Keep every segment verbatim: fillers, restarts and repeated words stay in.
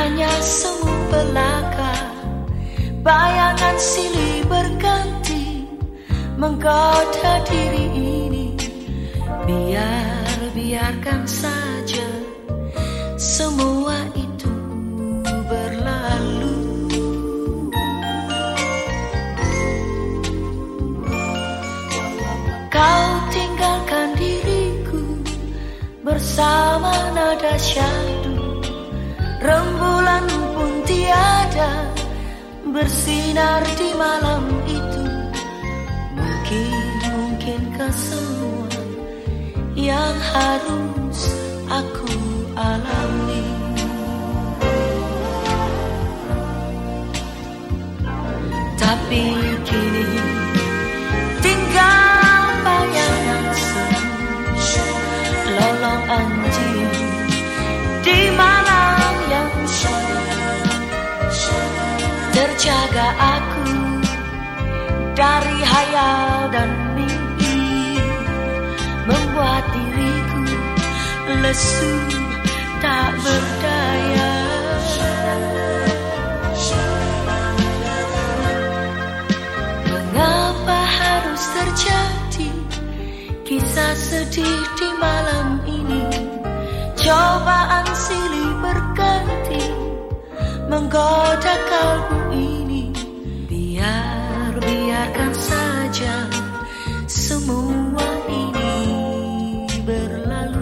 hanya semu belaka, bayangan silih berganti menggoda diri ini. Biar, biarkan saja semua itu berlalu. Kau tinggalkan diriku bersama nada syahdu, rembulan pun tiada bersinar di malam itu. Mungkin, mungkinkah semua yang harus aku alami? Tapi kini tinggal bayangan semu lolong anjing di malam yang terjaga aku dari hayal dan mimpi, membuat diriku lesu tak berdaya. Mengapa harus terjadi kisah sedih di malam ini? Cobaan silih berganti menggoda kalbu ini. Biar, biarkan saja semua ini berlalu.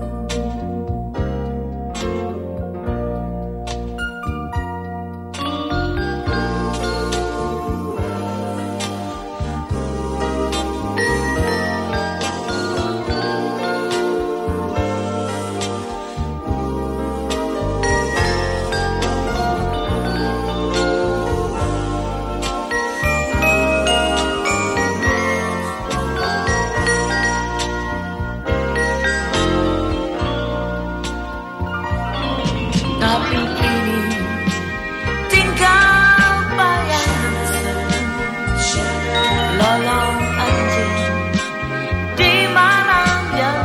Tapi kini tinggal bayangan semu lolong anjing di malam yang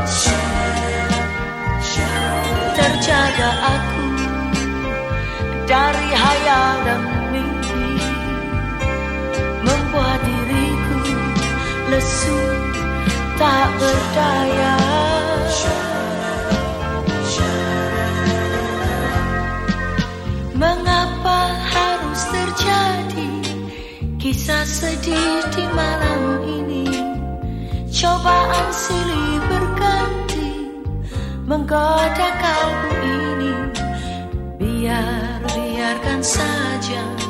terjaga aku dari hayal dan mimpi, membuat diriku lesu tak berdaya. Mengapa harus terjadi kisah sedih di malam ini? Cobaan silih berganti menggoda kalbu ini. Biar, biarkan saja